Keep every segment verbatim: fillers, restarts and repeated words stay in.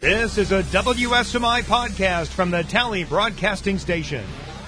This is a W S M I podcast from the Tally Broadcasting Station.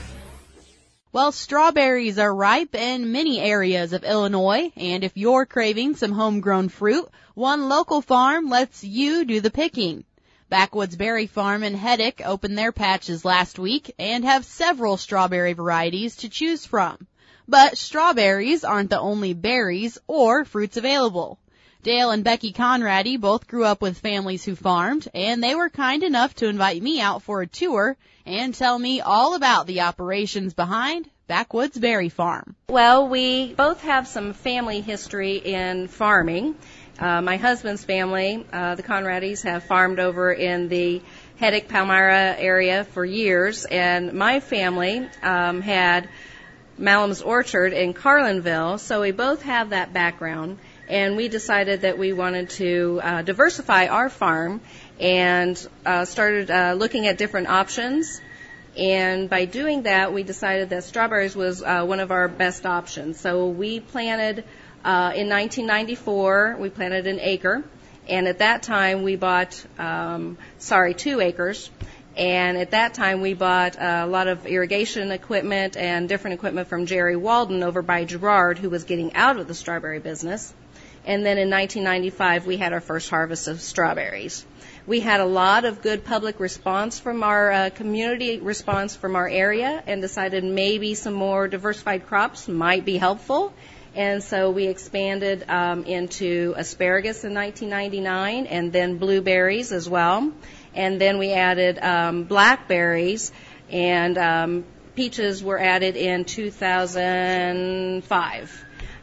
Well, strawberries are ripe in many areas of Illinois, and if you're craving some homegrown fruit, one local farm lets you do the picking. Backwoods Berry Farm in Heddick opened their patches last week and have several strawberry varieties to choose from. But strawberries aren't the only berries or fruits available. Dale and Becky Conrady both grew up with families who farmed, and they were kind enough to invite me out for a tour and tell me all about the operations behind Backwoods Berry Farm. Well, we both have some family history in farming. Uh, my husband's family, uh, the Conradys, have farmed over in the Heddick, Palmyra area for years, and my family um, had Malham's Orchard in Carlinville, so we both have that background. And we decided that we wanted to uh, diversify our farm and uh, started uh, looking at different options. And by doing that, we decided that strawberries was uh, one of our best options. So we planted uh, in nineteen ninety-four, we planted an acre. And at that time, we bought, um, sorry, two acres. And at that time, we bought a lot of irrigation equipment and different equipment from Jerry Walden over by Girard, who was getting out of the strawberry business. And then in nineteen ninety-five, we had our first harvest of strawberries. We had a lot of good public response from our uh, community response from our area and decided maybe some more diversified crops might be helpful. And so we expanded um, into asparagus in nineteen ninety-nine and then blueberries as well. And then we added um, blackberries, and um, peaches were added in two thousand five.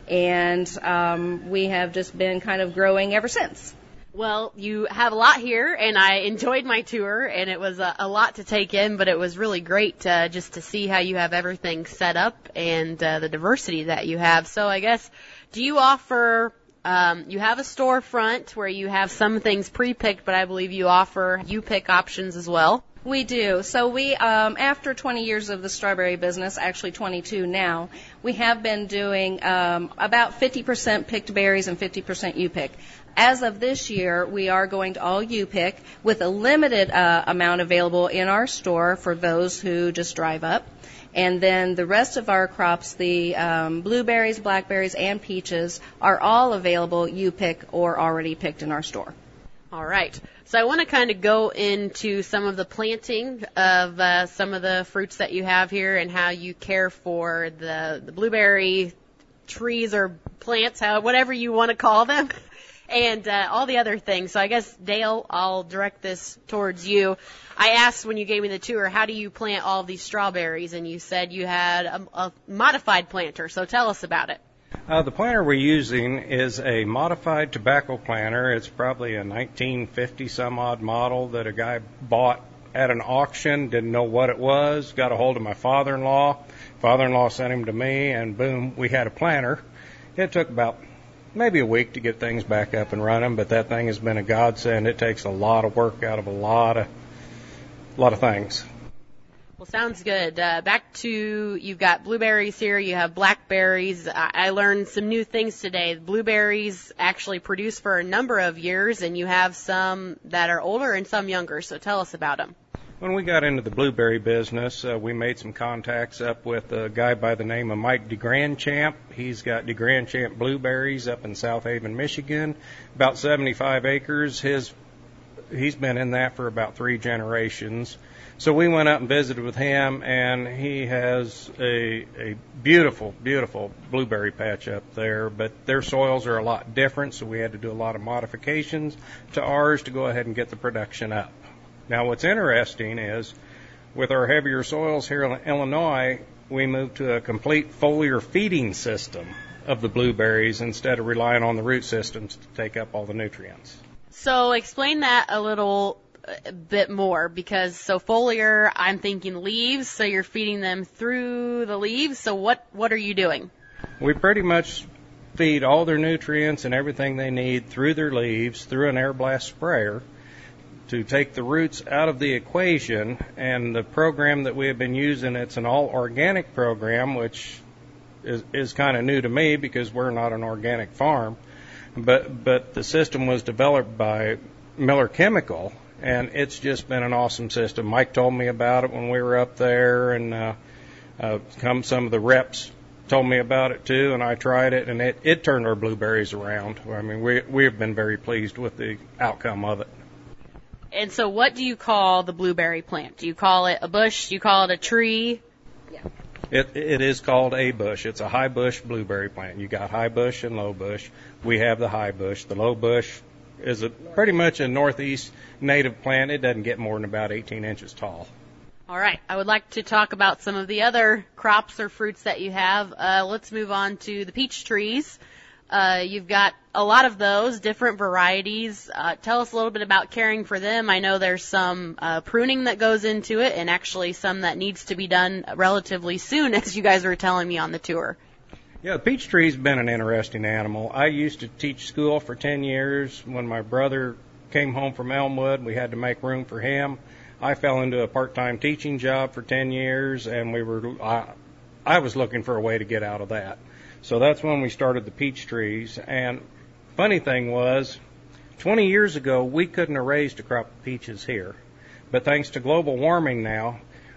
And um, we have just been kind of growing ever since. Well, you have a lot here, and I enjoyed my tour, and it was a, a lot to take in, but it was really great uh, just to see how you have everything set up and uh, the diversity that you have. So I guess, do you offer, um, you have a storefront where you have some things pre-picked, but I believe you offer you-pick options as well? We do. So we, um, after twenty years of the strawberry business, actually twenty-two now, we have been doing um, about fifty percent picked berries and fifty percent you-pick. As of this year, we are going to all you-pick with a limited uh, amount available in our store for those who just drive up. And then the rest of our crops, the um, blueberries, blackberries, and peaches, are all available you-pick or already picked in our store. All right. So I want to kind of go into some of the planting of uh, some of the fruits that you have here and how you care for the, the blueberry trees or plants, how, whatever you want to call them, and uh, all the other things. So I guess, Dale, I'll direct this towards you. I asked when you gave me the tour, how do you plant all of these strawberries? And you said you had a, a modified planter. So tell us about it. Uh, the planter we're using is a modified tobacco planter. It's probably a nineteen fifty some odd model that a guy bought at an auction, didn't know what it was, got a hold of my father-in-law. Father-in-law sent him to me, and boom, we had a planter. It took about maybe a week to get things back up and running, but that thing has been a godsend. It takes a lot of work out of a lot of, a lot of things. Well, sounds good. Uh, back to, you've got blueberries here, you have blackberries. I, I learned some new things today. Blueberries actually produce for a number of years, and you have some that are older and some younger, so tell us about them. When we got into the blueberry business, uh, we made some contacts up with a guy by the name of Mike DeGrandchamp. He's got DeGrandchamp blueberries up in South Haven, Michigan, about seventy-five acres. His, he's been in that for about three generations. So we went up and visited with him, and he has a, a beautiful, beautiful blueberry patch up there, but their soils are a lot different, so we had to do a lot of modifications to ours to go ahead and get the production up. Now, what's interesting is, with our heavier soils here in Illinois, we moved to a complete foliar feeding system of the blueberries instead of relying on the root systems to take up all the nutrients. So explain that a little a bit more, because so foliar, I'm thinking leaves, so you're feeding them through the leaves. So what, what are you doing? We pretty much feed all their nutrients and everything they need through their leaves, through an air blast sprayer, to take the roots out of the equation. And the program that we have been using, it's an all-organic program, which is, is kind of new to me because we're not an organic farm. But, but the system was developed by Miller Chemical, and it's just been an awesome system. Mike told me about it when we were up there, and uh, uh, come some of the reps told me about it too, and I tried it, and it, it turned our blueberries around. I mean, we we have been very pleased with the outcome of it. And so what do you call the blueberry plant? Do you call it a bush? Do you call it a tree? Yeah. It it is called a bush. It's a high bush blueberry plant. You got high bush and low bush. We have the high bush. The low bush is a pretty much a northeast native plant. It doesn't get more than about eighteen inches tall. All right. I would like to talk about some of the other crops or fruits that you have. Uh, let's move on to the peach trees. Uh, you've got a lot of those, different varieties. Uh, tell us a little bit about caring for them. I know there's some uh, pruning that goes into it, and actually some that needs to be done relatively soon, as you guys were telling me on the tour. Yeah, the peach tree's been an interesting animal. I used to teach school for ten years. When my brother came home from Elmwood, we had to make room for him. I fell into a part-time teaching job for ten years, and we were I, I was looking for a way to get out of that. So that's when we started the peach trees. And funny thing was, twenty years ago, we couldn't have raised a crop of peaches here. But thanks to global warming now,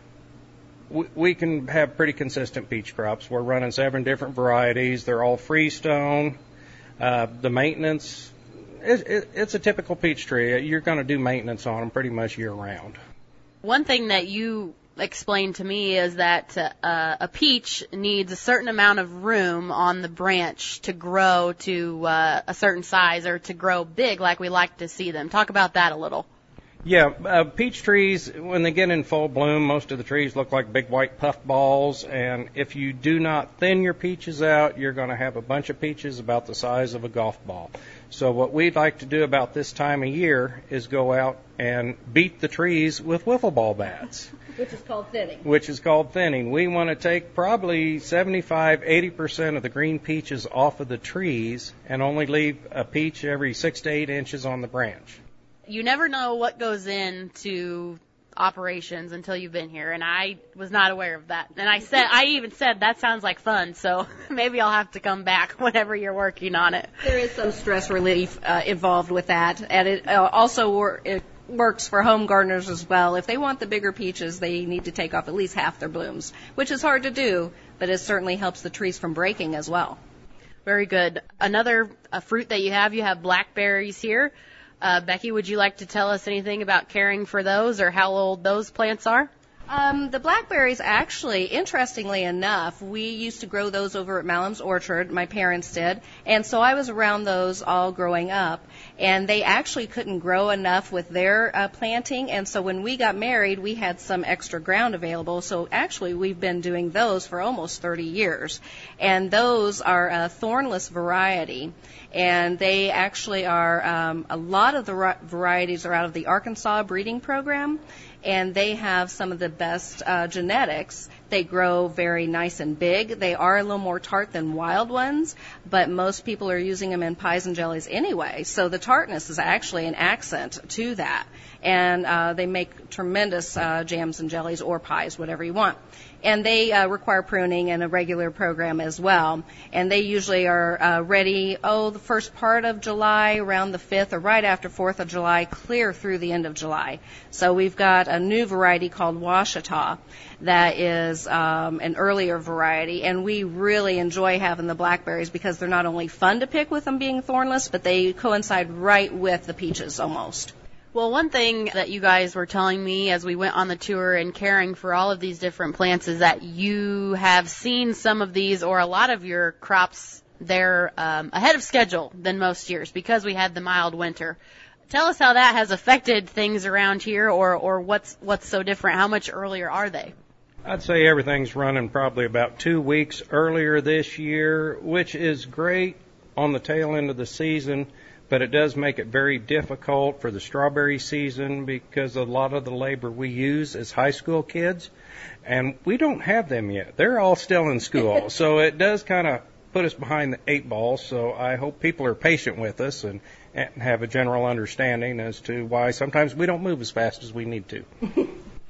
we, we can have pretty consistent peach crops. We're running seven different varieties. They're all freestone. Uh, the maintenance, it, it, it's a typical peach tree. You're going to do maintenance on them pretty much year-round. One thing that you explained to me is that uh, a peach needs a certain amount of room on the branch to grow to uh, a certain size or to grow big like we like to see them. Talk about that a little. Yeah, uh, peach trees, when they get in full bloom, most of the trees look like big white puff balls, and if you do not thin your peaches out, you're going to have a bunch of peaches about the size of a golf ball. So what we'd like to do about this time of year is go out and beat the trees with wiffle ball bats. Which is called thinning. Which is called thinning. We want to take probably seventy-five, eighty percent of the green peaches off of the trees and only leave a peach every six to eight inches on the branch. You never know what goes into operations until you've been here, and I was not aware of that. And I said, I even said, that sounds like fun, so maybe I'll have to come back whenever you're working on it. There is some stress relief uh, involved with that, and it uh, also wor- it works for home gardeners as well. If they want the bigger peaches, they need to take off at least half their blooms, which is hard to do, but it certainly helps the trees from breaking as well. Very good. Another uh, fruit that you have, you have blackberries here. Uh, Becky, would you like to tell us anything about caring for those or how old those plants are? Um, the blackberries, actually, interestingly enough, we used to grow those over at Malham's Orchard. My parents did. And so I was around those all growing up. And they actually couldn't grow enough with their uh, planting. And so when we got married, we had some extra ground available. So actually, we've been doing those for almost thirty years. And those are a thornless variety. And they actually are, um, a lot of the varieties are out of the Arkansas breeding program. And they have some of the best uh, genetics. They grow very nice and big. They are a little more tart than wild ones, but most people are using them in pies and jellies anyway. So the tartness is actually an accent to that. And uh, they make tremendous uh, jams and jellies or pies, whatever you want. And they uh, require pruning and a regular program as well. And they usually are uh, ready, oh, the first part of July, around the fifth, or right after fourth of July, clear through the end of July. So we've got a new variety called Washita that is um, an earlier variety. And we really enjoy having the blackberries because they're not only fun to pick with them being thornless, but they coincide right with the peaches almost. Well, one thing that you guys were telling me as we went on the tour and caring for all of these different plants is that you have seen some of these or a lot of your crops there um, ahead of schedule than most years because we had the mild winter. Tell us how that has affected things around here or, or what's what's so different. How much earlier are they? I'd say everything's running probably about two weeks earlier this year, which is great on the tail end of the season. But it does make it very difficult for the strawberry season because a lot of the labor we use is high school kids, and we don't have them yet. They're all still in school, so it does kind of put us behind the eight ball. So I hope people are patient with us and, and have a general understanding as to why sometimes we don't move as fast as we need to.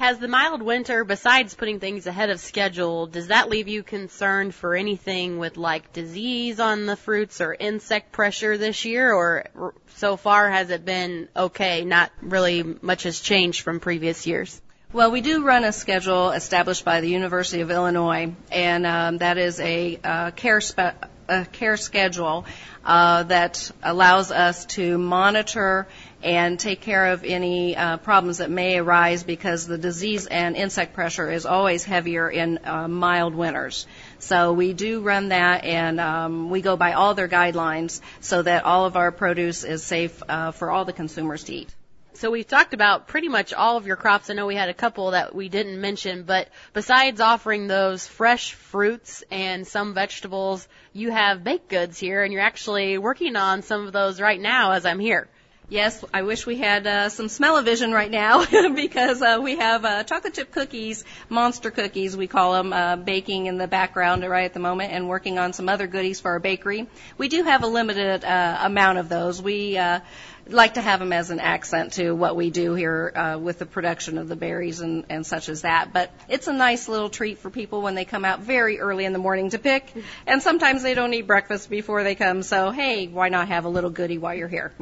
Has the mild winter, besides putting things ahead of schedule, does that leave you concerned for anything with like disease on the fruits or insect pressure this year, or so far has it been okay, not really much has changed from previous years? Well, we do run a schedule established by the University of Illinois, and um, that is a uh, care spe- a care schedule uh, that allows us to monitor and take care of any uh, problems that may arise because the disease and insect pressure is always heavier in uh, mild winters. So we do run that, and um, we go by all their guidelines so that all of our produce is safe uh, for all the consumers to eat. So we've talked about pretty much all of your crops. I know we had a couple that we didn't mention, but besides offering those fresh fruits and some vegetables, you have baked goods here, and you're actually working on some of those right now as I'm here. Yes, I wish we had uh, some smell-o-vision right now because uh, we have uh, chocolate chip cookies, monster cookies, we call them, uh, baking in the background right at the moment, and working on some other goodies for our bakery. We do have a limited uh, amount of those. We uh, like to have them as an accent to what we do here uh, with the production of the berries and, and such as that. But it's a nice little treat for people when they come out very early in the morning to pick, and sometimes they don't eat breakfast before they come, so hey, why not have a little goodie while you're here?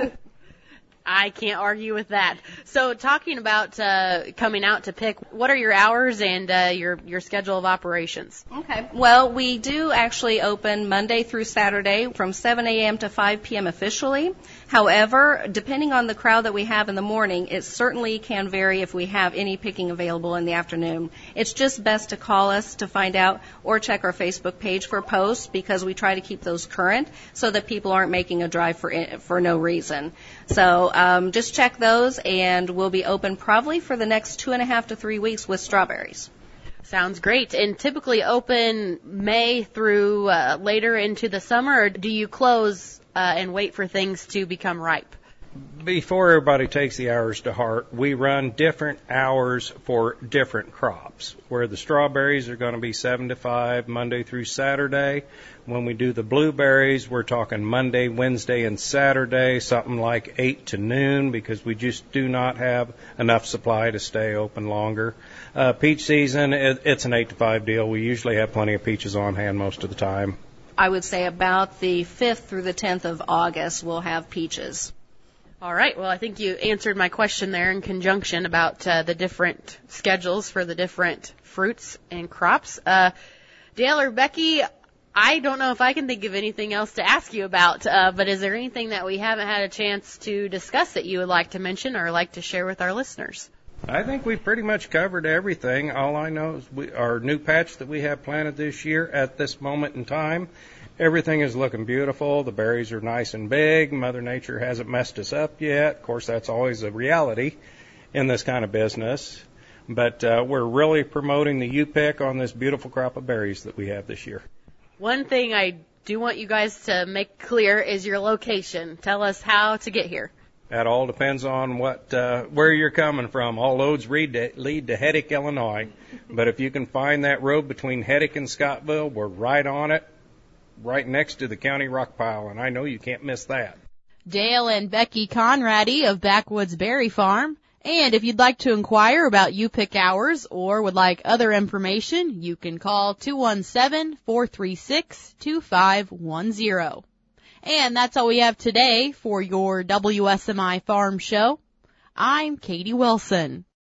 I can't argue with that. So talking about uh, coming out to pick, what are your hours and uh, your, your schedule of operations? Okay. Well, we do actually open Monday through Saturday from seven a.m. to five p.m. officially. However, depending on the crowd that we have in the morning, it certainly can vary if we have any picking available in the afternoon. It's just best to call us to find out or check our Facebook page for posts because we try to keep those current so that people aren't making a drive for for no reason. So um, just check those, and we'll be open probably for the next two and a half to three weeks with strawberries. Sounds great. And typically open May through uh, later into the summer, or do you close uh, and wait for things to become ripe? Before everybody takes the hours to heart, we run different hours for different crops. Where the strawberries are going to be seven to five, Monday through Saturday. When we do the blueberries, we're talking Monday, Wednesday, and Saturday, something like eight to noon, because we just do not have enough supply to stay open longer. Uh, peach season, it, it's an eight to five deal. We usually have plenty of peaches on hand most of the time. I would say about the fifth through the tenth of August, we'll have peaches. All right. Well, I think you answered my question there in conjunction about uh, the different schedules for the different fruits and crops. Uh, Dale or Becky, I don't know if I can think of anything else to ask you about, uh, but is there anything that we haven't had a chance to discuss that you would like to mention or like to share with our listeners? I think we've pretty much covered everything. All I know is we, our new patch that we have planted this year at this moment in time, everything is looking beautiful. The berries are nice and big. Mother Nature hasn't messed us up yet. Of course, that's always a reality in this kind of business. But uh, we're really promoting the U-Pick on this beautiful crop of berries that we have this year. One thing I do want you guys to make clear is your location. Tell us how to get here. That all depends on what uh, where you're coming from. All roads lead to, lead to Heddick, Illinois. But if you can find that road between Heddick and Scottville, we're right on it, right next to the county rock pile, and I know you can't miss that. Dale and Becky Conradi of Backwoods Berry Farm. And if you'd like to inquire about U-Pick hours or would like other information, you can call two one seven, four three six, two five one zero. And that's all we have today for your W S M I Farm Show. I'm Katie Wilson.